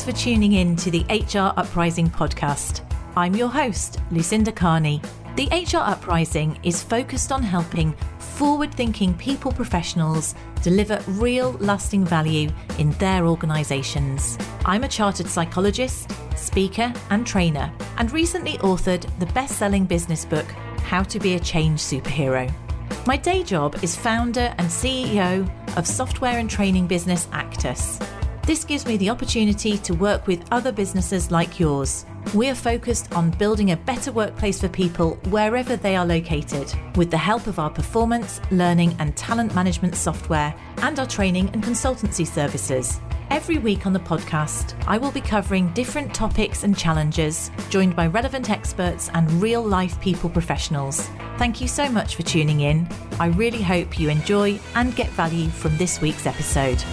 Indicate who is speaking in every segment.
Speaker 1: Thanks for tuning in to the HR Uprising podcast. I'm your host, Lucinda Carney. The HR Uprising is focused on helping forward-thinking people professionals deliver real lasting value in their organisations. I'm a chartered psychologist, speaker and trainer, and recently authored the best-selling business book, How to Be a Change Superhero. My day job is founder and CEO of software and training business Actus. This gives me the opportunity to work with other businesses like yours. We are focused on building a better workplace for people wherever they are located, with the help of our performance, learning and talent management software and our training and consultancy services. Every week on the podcast, I will be covering different topics and challenges, joined by relevant experts and real-life people professionals. Thank you so much for tuning in. I really hope you enjoy and get value from this week's episode.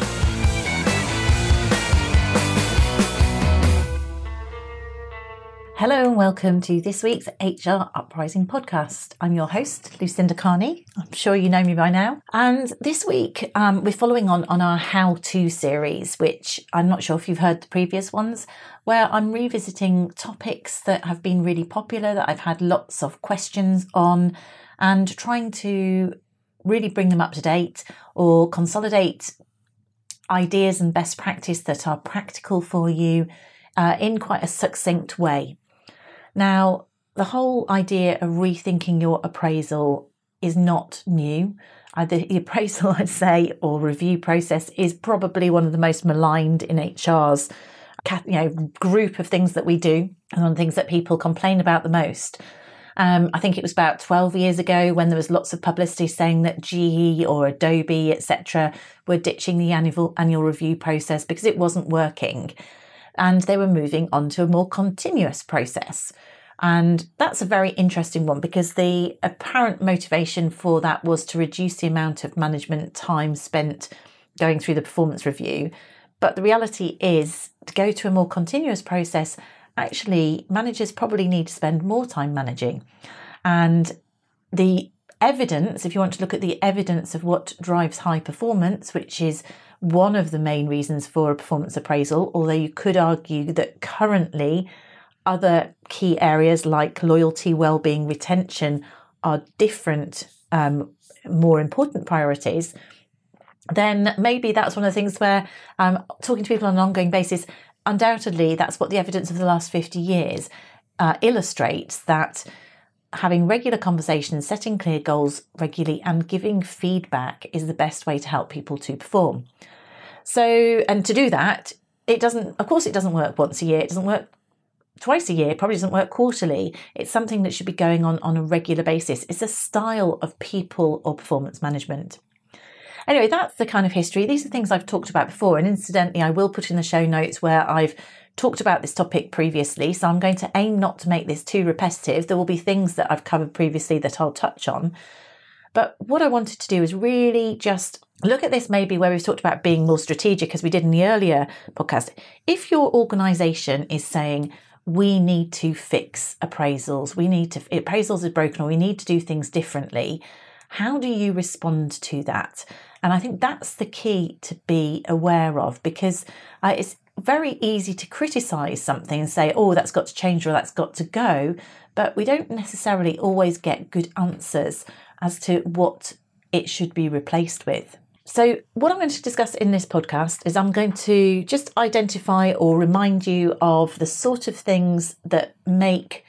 Speaker 1: Hello and welcome to this week's HR Uprising podcast. I'm your host, Lucinda Carney. I'm sure you know me by now. And this week, we're following on our how-to series, which I'm not sure if you've heard the previous ones, where I'm revisiting topics that have been really popular, that I've had lots of questions on, and trying to really bring them up to date or consolidate ideas and best practice that are practical for you in quite a succinct way. Now, the whole idea of rethinking your appraisal is not new. The appraisal, I'd say, or review process is probably one of the most maligned in HR's group of things that we do, and one of the things that people complain about the most. I think it was about 12 years ago when there was lots of publicity saying that GE or Adobe, etc., were ditching the annual review process because it wasn't working. And they were moving on to a more continuous process. And that's a very interesting one because the apparent motivation for that was to reduce the amount of management time spent going through the performance review. But the reality is, to go to a more continuous process, actually managers probably need to spend more time managing. And the evidence, if you want to look at the evidence of what drives high performance, which is one of the main reasons for a performance appraisal, although you could argue that currently other key areas like loyalty, well-being, retention are different, more important priorities, then maybe that's one of the things where talking to people on an ongoing basis, undoubtedly that's what the evidence of the last 50 years illustrates, that having regular conversations, setting clear goals regularly and giving feedback is the best way to help people to perform. So, and to do that, it doesn't work once a year. It doesn't work twice a year. It probably doesn't work quarterly. It's something that should be going on a regular basis. It's a style of people or performance management. Anyway, that's the kind of history. These are things I've talked about before. And incidentally, I will put in the show notes where I've talked about this topic previously, so I'm going to aim not to make this too repetitive. There will be things that I've covered previously that I'll touch on. But what I wanted to do is really just look at this maybe where we've talked about being more strategic, as we did in the earlier podcast. If your organisation is saying, we need to fix appraisals, appraisals are broken, or we need to do things differently, how do you respond to that? And I think that's the key to be aware of, because it's very easy to criticise something and say, oh, that's got to change or that's got to go. But we don't necessarily always get good answers as to what it should be replaced with. So what I'm going to discuss in this podcast is I'm going to just identify or remind you of the sort of things that make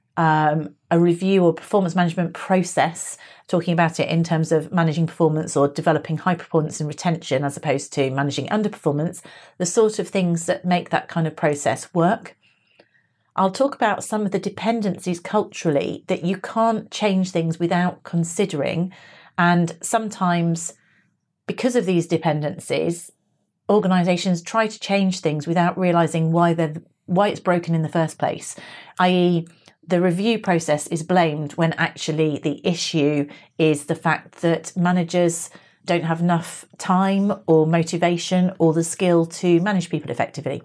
Speaker 1: a review or performance management process, talking about it in terms of managing performance or developing high performance and retention as opposed to managing underperformance, the sort of things that make that kind of process work. I'll talk about some of the dependencies culturally that you can't change things without considering. And sometimes because of these dependencies, organisations try to change things without realising why it's broken in the first place, i.e., the review process is blamed when actually the issue is the fact that managers don't have enough time or motivation or the skill to manage people effectively.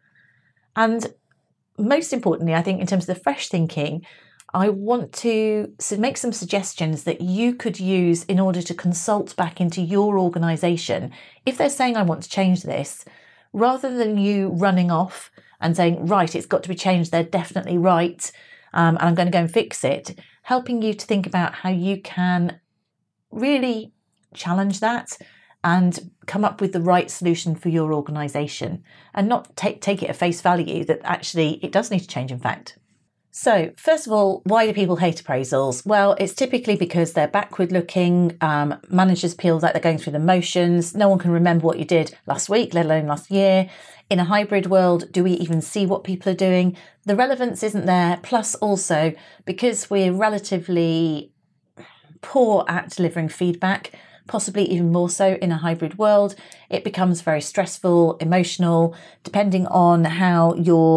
Speaker 1: And most importantly, I think in terms of the fresh thinking, I want to make some suggestions that you could use in order to consult back into your organisation. If they're saying, I want to change this, rather than you running off and saying, right, it's got to be changed, they're definitely right, and I'm going to go and fix it, helping you to think about how you can really challenge that and come up with the right solution for your organisation, and not take it at face value that actually it does need to change, in fact. So, first of all, why do people hate appraisals? Well, it's typically because they're backward looking. Managers feel like they're going through the motions. No one can remember what you did last week, let alone last year. In a hybrid world, do we even see what people are doing? The relevance isn't there. Plus, also, because we're relatively poor at delivering feedback, possibly even more so in a hybrid world, it becomes very stressful, emotional, depending on how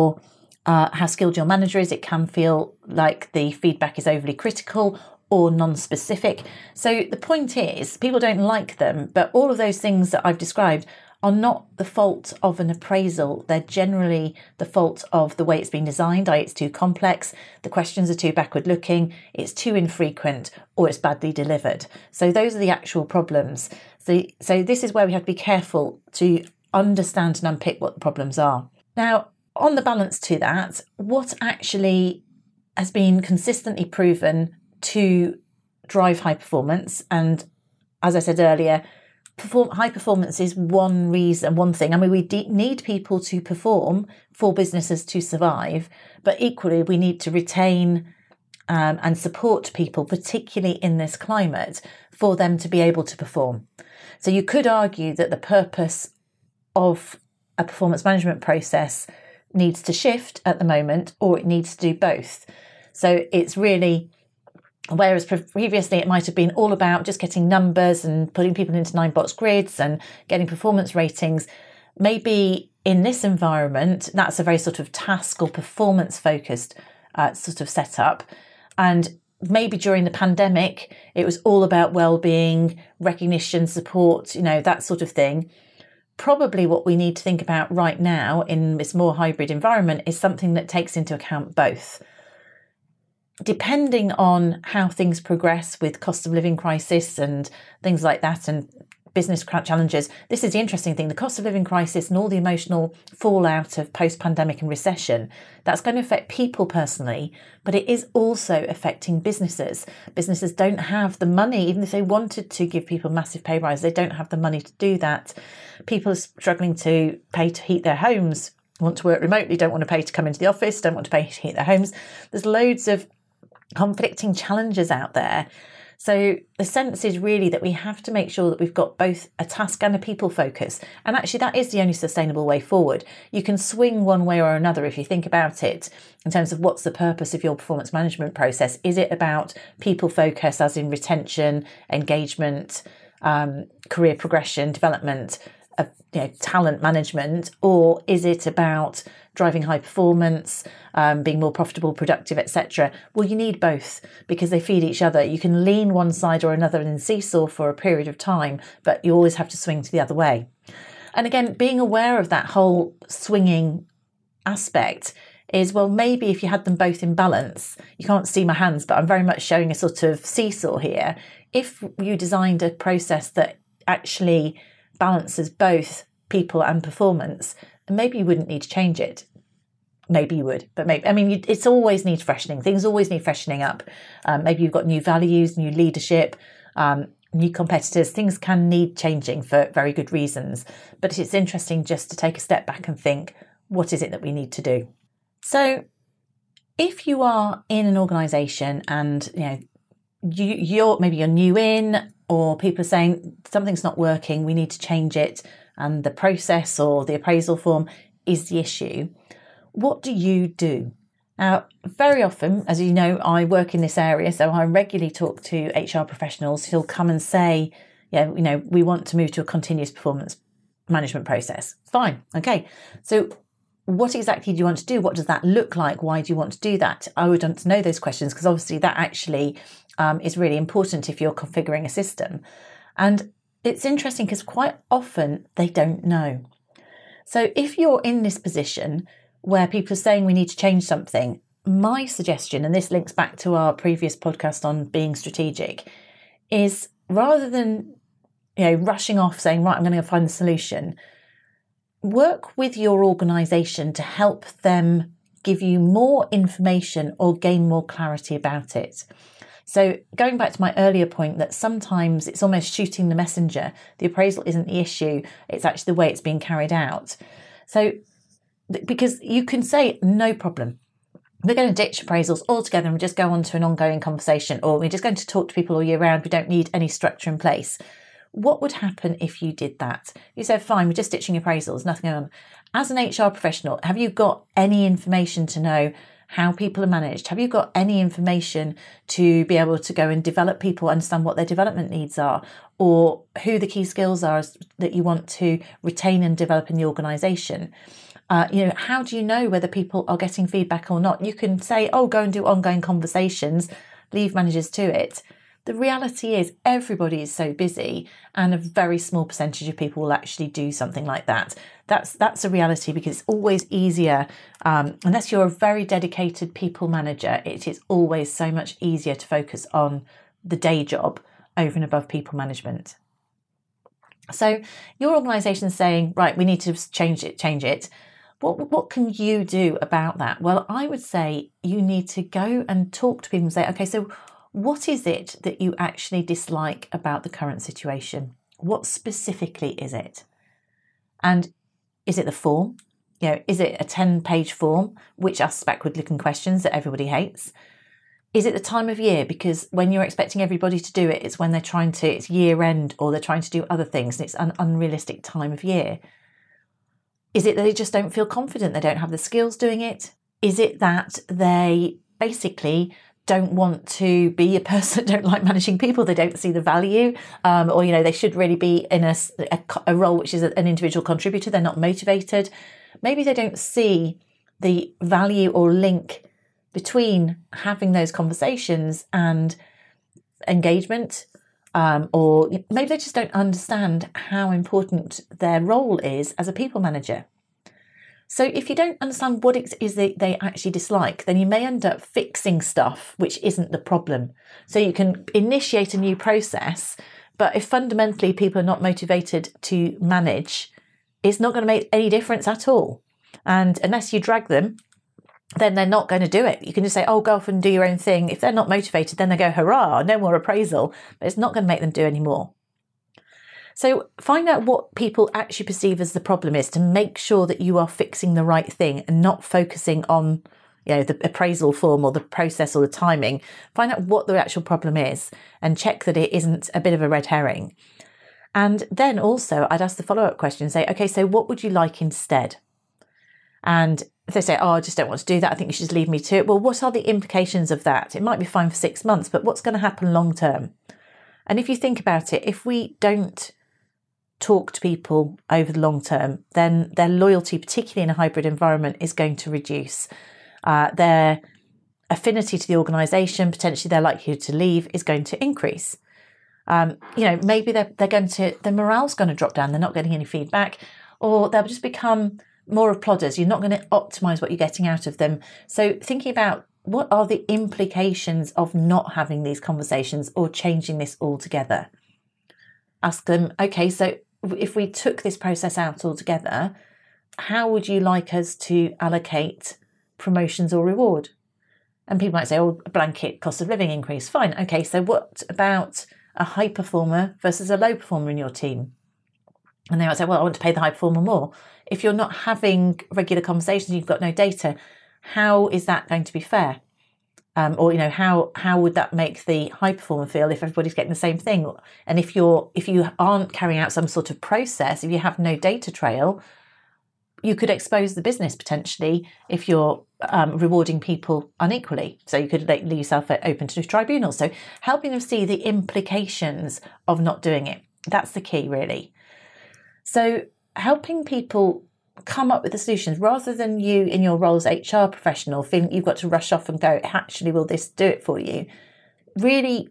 Speaker 1: skilled your manager is. It can feel like the feedback is overly critical or non-specific. So the point is, people don't like them, but all of those things that I've described are not the fault of an appraisal. They're generally the fault of the way it's been designed, i.e. it's too complex, the questions are too backward looking, it's too infrequent, or it's badly delivered. So those are the actual problems. So this is where we have to be careful to understand and unpick what the problems are. Now, on the balance to that, what actually has been consistently proven to drive high performance? And as I said earlier, high performance is one thing. I mean, we need people to perform for businesses to survive, but equally we need to retain and support people, particularly in this climate, for them to be able to perform. So you could argue that the purpose of a performance management process needs to shift at the moment, or it needs to do both. So it's really, whereas previously it might have been all about just getting numbers and putting people into 9-box grids and getting performance ratings, maybe in this environment, that's a very sort of task or performance focused sort of setup. And maybe during the pandemic, it was all about well-being, recognition, support, that sort of thing. Probably what we need to think about right now in this more hybrid environment is something that takes into account both. Depending on how things progress with cost of living crisis and things like that and business challenges, this is the interesting thing. The cost of living crisis and all the emotional fallout of post-pandemic and recession, that's going to affect people personally, but it is also affecting businesses. Businesses don't have the money, even if they wanted to give people massive pay rise, they don't have the money to do that. People are struggling to pay to heat their homes, want to work remotely, don't want to pay to come into the office, don't want to pay to heat their homes. There's loads of conflicting challenges out there. So the sense is really that we have to make sure that we've got both a task and a people focus. And actually that is the only sustainable way forward. You can swing one way or another if you think about it in terms of what's the purpose of your performance management process. Is it about people focus as in retention, engagement, career progression, development, talent management, or is it about driving high performance, being more profitable, productive, etc.? Well, you need both because they feed each other. You can lean one side or another in seesaw for a period of time, but you always have to swing to the other way. And again, being aware of that whole swinging aspect is, well, maybe if you had them both in balance, you can't see my hands, but I'm very much showing a sort of seesaw here. If you designed a process that actually balances both people and performance, maybe you wouldn't need to change it. Maybe you would, but it's always needs freshening. Things always need freshening up. Maybe you've got new values, new leadership, new competitors. Things can need changing for very good reasons. But it's interesting just to take a step back and think, what is it that we need to do? So if you are in an organisation and you're new in, or people are saying something's not working, we need to change it, and the process or the appraisal form is the issue, what do you do? Now, very often, as you know, I work in this area, so I regularly talk to HR professionals who'll come and say, we want to move to a continuous performance management process. Fine, okay. So what exactly do you want to do? What does that look like? Why do you want to do that? I would want to know those questions because obviously that actually is really important if you're configuring a system. And it's interesting because quite often they don't know. So if you're in this position where people are saying we need to change something, my suggestion, and this links back to our previous podcast on being strategic, is rather than rushing off saying, right, I'm going to go find the solution, work with your organisation to help them give you more information or gain more clarity about it. So going back to my earlier point that sometimes it's almost shooting the messenger. The appraisal isn't the issue. It's actually the way it's being carried out. So because you can say, no problem, we're going to ditch appraisals altogether and we just go on to an ongoing conversation, or we're just going to talk to people all year round. We don't need any structure in place. What would happen if you did that? You said, fine, we're just ditching appraisals, nothing on. As an HR professional, have you got any information to know how people are managed? Have you got any information to be able to go and develop people, understand what their development needs are, or who the key skills are that you want to retain and develop in the organisation? How do you know whether people are getting feedback or not? You can say, oh, go and do ongoing conversations, leave managers to it. The reality is everybody is so busy and a very small percentage of people will actually do something like that. That's a reality, because it's always easier, unless you're a very dedicated people manager, it is always so much easier to focus on the day job over and above people management. So your organisation is saying, right, we need to change it. What can you do about that? Well, I would say you need to go and talk to people and say, okay, so what is it that you actually dislike about the current situation? What specifically is it? And is it the form? Is it a 10-page form which asks backward-looking questions that everybody hates? Is it the time of year? Because when you're expecting everybody to do it, it's when it's year end, or they're trying to do other things, and it's an unrealistic time of year. Is it that they just don't feel confident? They don't have the skills doing it? Is it that they basically don't want to be a person, don't like managing people, they don't see the value, or they should really be in a role which is an individual contributor, they're not motivated? Maybe they don't see the value or link between having those conversations and engagement, or maybe they just don't understand how important their role is as a people manager. So if you don't understand what it is they actually dislike, then you may end up fixing stuff which isn't the problem. So you can initiate a new process, but if fundamentally people are not motivated to manage, it's not going to make any difference at all. And unless you drag them, then they're not going to do it. You can just say, oh, go off and do your own thing. If they're not motivated, then they go, hurrah, no more appraisal. But it's not going to make them do any more. So find out what people actually perceive as the problem is, to make sure that you are fixing the right thing and not focusing on the appraisal form or the process or the timing. Find out what the actual problem is and check that it isn't a bit of a red herring. And then also I'd ask the follow-up question and say, okay, so what would you like instead? And if they say, oh, I just don't want to do that, I think you should just leave me to it. Well, what are the implications of that? It might be fine for 6 months, but what's going to happen long term? And if you think about it, if we don't talk to people over the long term, then their loyalty, particularly in a hybrid environment, is going to reduce. Their affinity to the organisation, potentially their likelihood to leave, is going to increase. Maybe their morale's going to drop down. They're not getting any feedback, or they'll just become more of plodders. You're not going to optimise what you're getting out of them. So thinking about what are the implications of not having these conversations or changing this altogether. Ask them, okay, so if we took this process out altogether, how would you like us to allocate promotions or reward? And people might say, oh, a blanket cost of living increase. Fine. Okay, so what about a high performer versus a low performer in your team? And they might say, well, I want to pay the high performer more. If you're not having regular conversations, you've got no data, how is that going to be fair? How would that make the high performer feel if everybody's getting the same thing? And if you aren't carrying out some sort of process, if you have no data trail, you could expose the business potentially if you're rewarding people unequally. So you could leave yourself open to tribunals. So helping them see the implications of not doing it. That's the key, really. So helping people come up with the solutions rather than you in your role as HR professional feeling you've got to rush off and go, actually, will this do it for you? Really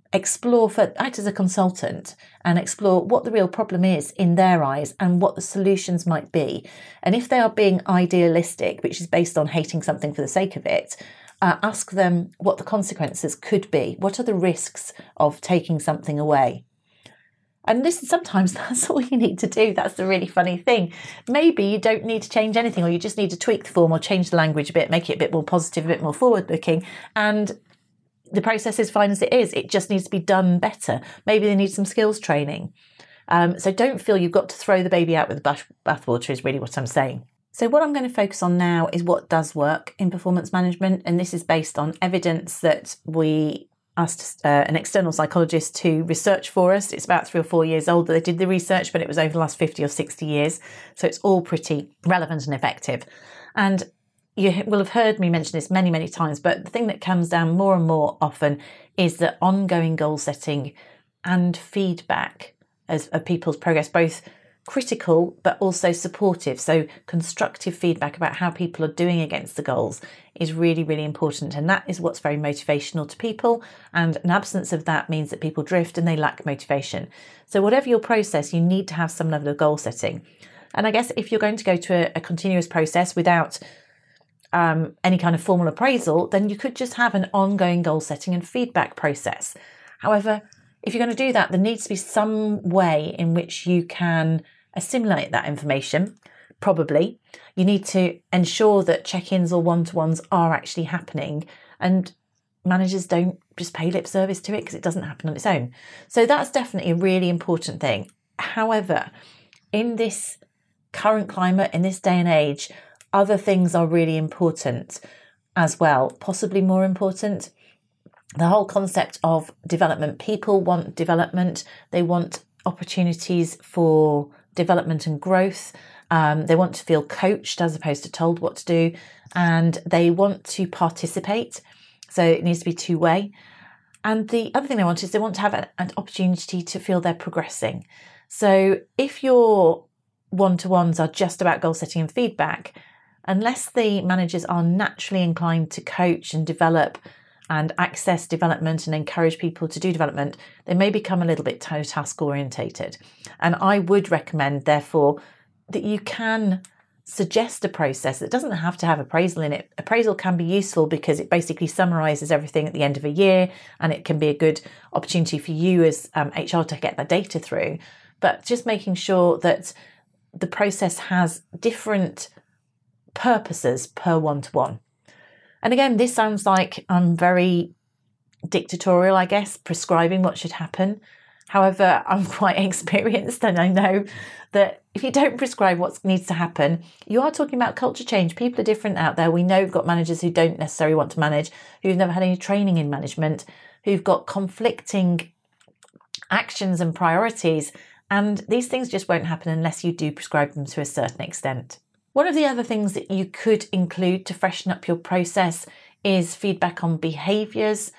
Speaker 1: act as a consultant and explore what the real problem is in their eyes and what the solutions might be. And if they are being idealistic, which is based on hating something for the sake of it, ask them what the consequences could be. What are the risks of taking something away? And listen, sometimes that's all you need to do. That's the really funny thing. Maybe you don't need to change anything, or you just need to tweak the form or change the language a bit, make it a bit more positive, a bit more forward-looking. And the process is fine as it is. It just needs to be done better. Maybe they need some skills training. So don't feel you've got to throw the baby out with the bathwater is really what I'm saying. So what I'm going to focus on now is what does work in performance management. And this is based on evidence that we asked an external psychologist to research for us. It's about 3 or 4 years old that they did the research, but it was over the last 50 or 60 years. So it's all pretty relevant and effective. And you will have heard me mention this many, many times, but the thing that comes down more and more often is that ongoing goal setting and feedback of people's progress, both critical but also supportive. So constructive feedback about how people are doing against the goals is really, really important. And that is what's very motivational to people. And an absence of that means that people drift and they lack motivation. So whatever your process, you need to have some level of goal setting. And I guess if you're going to go to a continuous process without any kind of formal appraisal, then you could just have an ongoing goal setting and feedback process. However, if you're going to do that, there needs to be some way in which you can assimilate that information. Probably you need to ensure that check-ins or one-to-ones are actually happening, and managers don't just pay lip service to it because it doesn't happen on its own. So that's definitely a really important thing. However, in this current climate, in this day and age, other things are really important as well, possibly more important. The whole concept of development. People want development. They want opportunities for development and growth. They want to feel coached as opposed to told what to do. And they want to participate. So it needs to be two-way. And the other thing they want is they want to have an opportunity to feel they're progressing. So if your one-to-ones are just about goal setting and feedback, unless the managers are naturally inclined to coach and develop and access development and encourage people to do development, they may become a little bit task orientated. And I would recommend, therefore, that you can suggest a process that doesn't have to have appraisal in it. Appraisal can be useful because it basically summarises everything at the end of a year, and it can be a good opportunity for you as HR to get that data through. But just making sure that the process has different purposes per one-to-one. And again, this sounds like I'm very dictatorial, I guess, prescribing what should happen. However, I'm quite experienced, and I know that if you don't prescribe what needs to happen, you are talking about culture change. People are different out there. We know we've got managers who don't necessarily want to manage, who've never had any training in management, who've got conflicting actions and priorities. And these things just won't happen unless you do prescribe them to a certain extent. One of the other things that you could include to freshen up your process is feedback on behaviours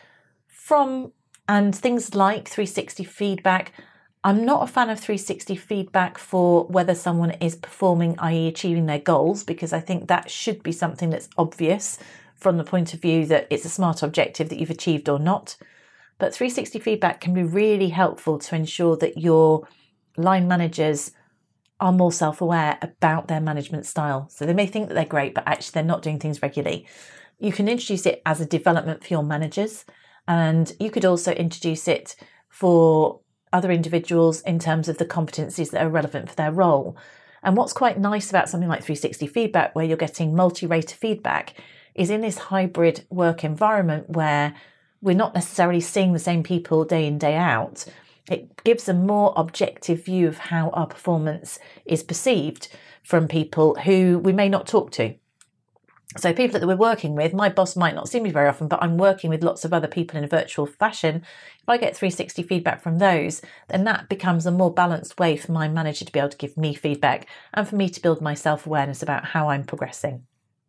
Speaker 1: and things like 360 feedback. I'm not a fan of 360 feedback for whether someone is performing, i.e. achieving their goals, because I think that should be something that's obvious from the point of view that it's a SMART objective that you've achieved or not. But 360 feedback can be really helpful to ensure that your line managers are more self-aware about their management style. So they may think that they're great, but actually they're not doing things regularly. You can introduce it as a development for your managers, and you could also introduce it for other individuals in terms of the competencies that are relevant for their role. And what's quite nice about something like 360 feedback, where you're getting multi-rater feedback, is in this hybrid work environment where we're not necessarily seeing the same people day in, day out. It gives a more objective view of how our performance is perceived from people who we may not talk to. So people that we're working with, my boss might not see me very often, but I'm working with lots of other people in a virtual fashion. If I get 360 feedback from those, then that becomes a more balanced way for my manager to be able to give me feedback and for me to build my self-awareness about how I'm progressing.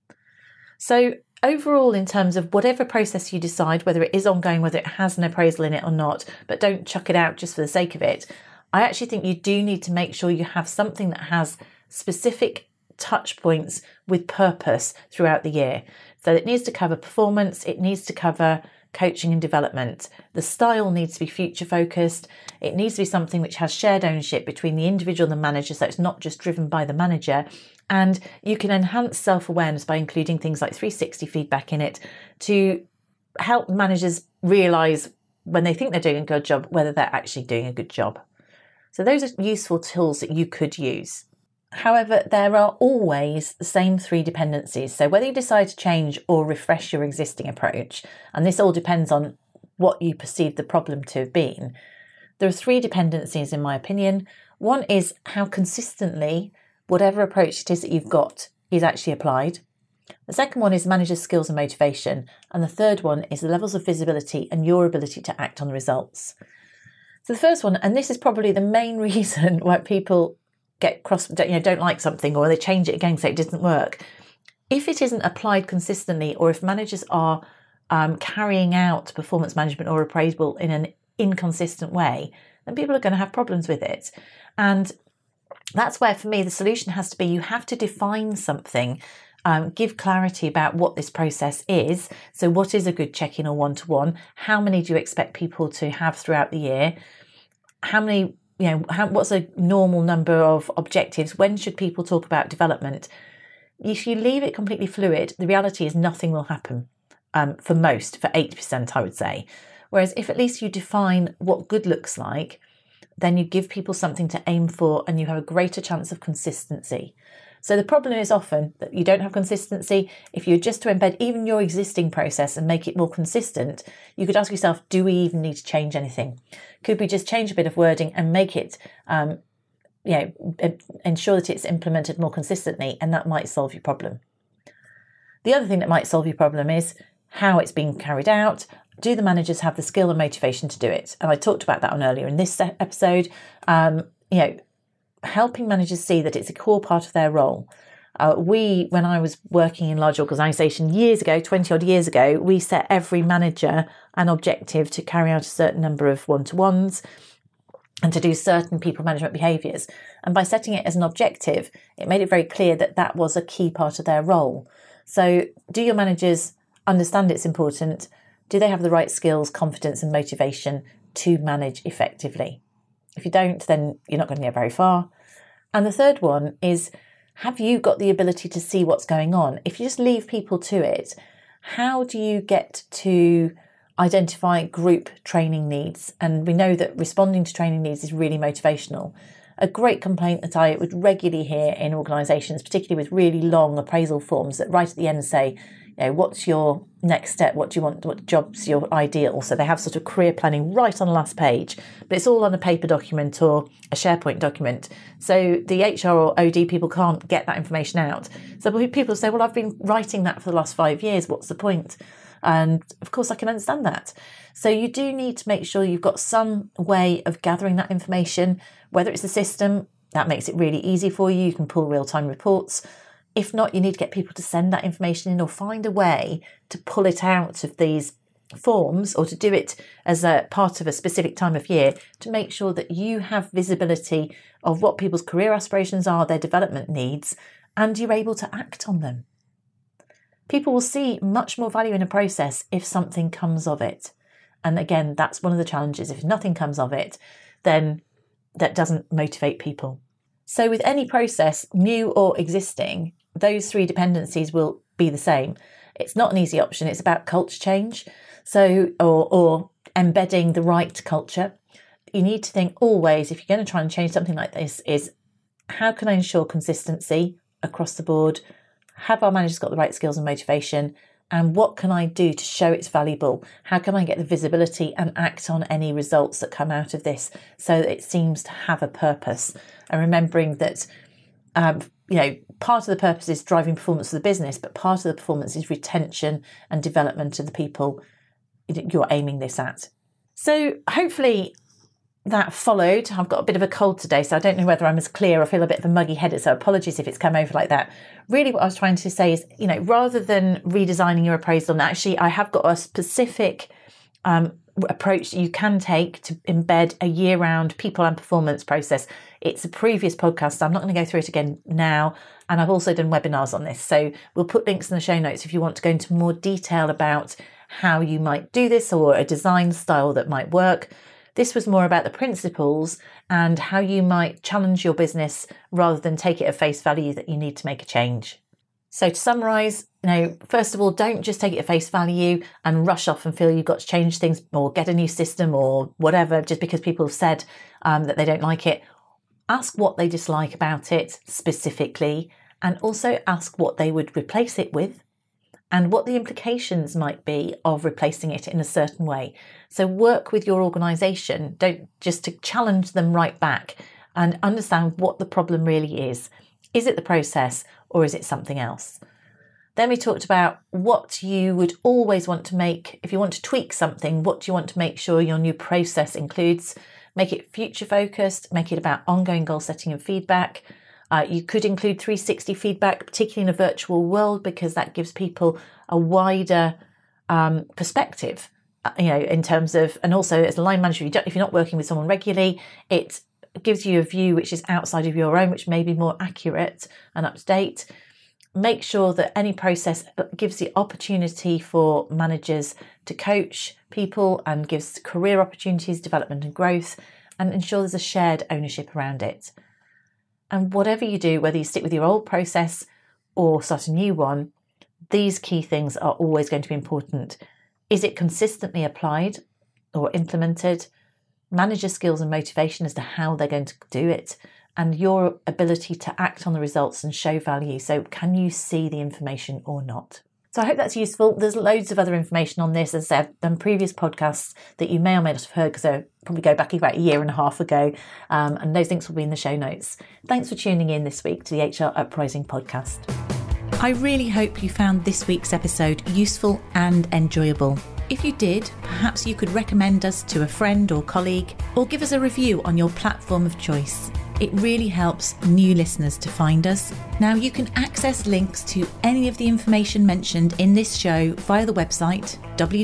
Speaker 1: So overall, in terms of whatever process you decide, whether it is ongoing, whether it has an appraisal in it or not, but don't chuck it out just for the sake of it, I actually think you do need to make sure you have something that has specific touch points with purpose throughout the year. So it needs to cover performance, it needs to cover coaching and development. The style needs to be future focused. It needs to be something which has shared ownership between the individual and the manager, so it's not just driven by the manager. And you can enhance self-awareness by including things like 360 feedback in it to help managers realise when they think they're doing a good job, whether they're actually doing a good job. So those are useful tools that you could use. However, there are always the same 3 dependencies. So whether you decide to change or refresh your existing approach, and this all depends on what you perceive the problem to have been, there are 3 dependencies in my opinion. One is how consistently whatever approach it is that you've got is actually applied. The second one is manager's skills and motivation. And the third one is the levels of visibility and your ability to act on the results. So the first one, and this is probably the main reason why people get don't like something, or they change it again so it doesn't work. If it isn't applied consistently, or if managers are carrying out performance management or appraisal in an inconsistent way, then people are going to have problems with it. And that's where, for me, the solution has to be you have to define something, give clarity about what this process is. So what is a good check-in or one-to-one? How many do you expect people to have throughout the year? How many, what's a normal number of objectives? When should people talk about development? If you leave it completely fluid, the reality is nothing will happen for 80%, I would say. Whereas if at least you define what good looks like, then you give people something to aim for and you have a greater chance of consistency. So the problem is often that you don't have consistency. If you're just to embed even your existing process and make it more consistent, you could ask yourself, do we even need to change anything? Could we just change a bit of wording and make it, ensure that it's implemented more consistently, and that might solve your problem. The other thing that might solve your problem is how it's being carried out. Do the managers have the skill and motivation to do it? And I talked about that earlier in this episode. Helping managers see that it's a core part of their role. When I was working in large organisation years ago, 20 odd years ago, we set every manager an objective to carry out a certain number of one-to-ones and to do certain people management behaviours. And by setting it as an objective, it made it very clear that that was a key part of their role. So do your managers understand it's important? Do they have the right skills, confidence and motivation to manage effectively? If you don't, then you're not going to get very far. And the third one is, have you got the ability to see what's going on? If you just leave people to it, how do you get to identify group training needs? And we know that responding to training needs is really motivational. A great complaint that I would regularly hear in organisations, particularly with really long appraisal forms that right at the end say, what's your next step? What do you want? What job's your ideal? So they have sort of career planning right on the last page, but it's all on a paper document or a SharePoint document. So the HR or OD people can't get that information out. So people say, well, I've been writing that for the last 5 years. What's the point? And of course, I can understand that. So you do need to make sure you've got some way of gathering that information, whether it's a system that makes it really easy for you. You can pull real-time reports. If not, you need to get people to send that information in or find a way to pull it out of these forms or to do it as a part of a specific time of year to make sure that you have visibility of what people's career aspirations are, their development needs, and you're able to act on them. People will see much more value in a process if something comes of it. And again, that's one of the challenges. If nothing comes of it, then that doesn't motivate people. So with any process, new or existing, those 3 dependencies will be the same. It's not an easy option. It's about culture change. So, or embedding the right culture. You need to think always, if you're going to try and change something like this, is how can I ensure consistency across the board? Have our managers got the right skills and motivation? And what can I do to show it's valuable? How can I get the visibility and act on any results that come out of this so that it seems to have a purpose? And remembering that, part of the purpose is driving performance of the business, but part of the performance is retention and development of the people you're aiming this at. So hopefully that followed. I've got a bit of a cold today, so I don't know whether I'm as clear. I feel a bit of a muggy headed, so apologies if it's come over like that. Really what I was trying to say is, rather than redesigning your appraisal, and actually I have got a specific approach that you can take to embed a year-round people and performance process. It's a previous podcast, so I'm not going to go through it again now. And I've also done webinars on this. So we'll put links in the show notes if you want to go into more detail about how you might do this or a design style that might work. This was more about the principles and how you might challenge your business rather than take it at face value that you need to make a change. So to summarise, first of all, don't just take it at face value and rush off and feel you've got to change things or get a new system or whatever just because people have said that they don't like it. Ask what they dislike about it specifically, and also ask what they would replace it with and what the implications might be of replacing it in a certain way. So work with your organisation, don't just to challenge them right back and understand what the problem really is. Is it the process or is it something else? Then we talked about what you would always want to make. If you want to tweak something, what do you want to make sure your new process includes? Make it future focused, make it about ongoing goal setting and feedback. You could include 360 feedback, particularly in a virtual world, because that gives people a wider perspective, in terms of, and also as a line manager, if you're not working with someone regularly, it gives you a view which is outside of your own, which may be more accurate and up to date. Make sure that any process gives the opportunity for managers to coach people and gives career opportunities, development and growth, and ensure there's a shared ownership around it. And whatever you do, whether you stick with your old process or start a new one, these key things are always going to be important. Is it consistently applied or implemented? Manager skills and motivation as to how they're going to do it, and your ability to act on the results and show value. So can you see the information or not? So I hope that's useful. There's loads of other information on this, as I've done previous podcasts that you may or may not have heard because they probably go back about a year and a half ago. And those links will be in the show notes. Thanks for tuning in this week to the HR Uprising podcast. I really hope you found this week's episode useful and enjoyable. If you did, perhaps you could recommend us to a friend or colleague, or give us a review on your platform of choice. It really helps new listeners to find us. Now you can access links to any of the information mentioned in this show via the website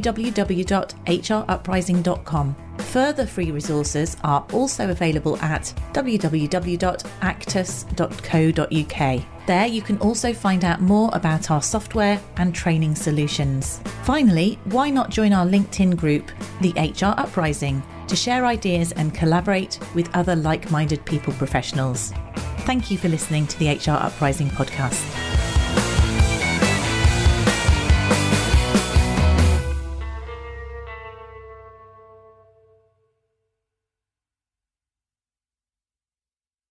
Speaker 1: www.hruprising.com. Further free resources are also available at www.actus.co.uk. There you can also find out more about our software and training solutions. Finally, why not join our LinkedIn group, the HR Uprising, to share ideas and collaborate with other like-minded people professionals. Thank you for listening to the HR Uprising podcast.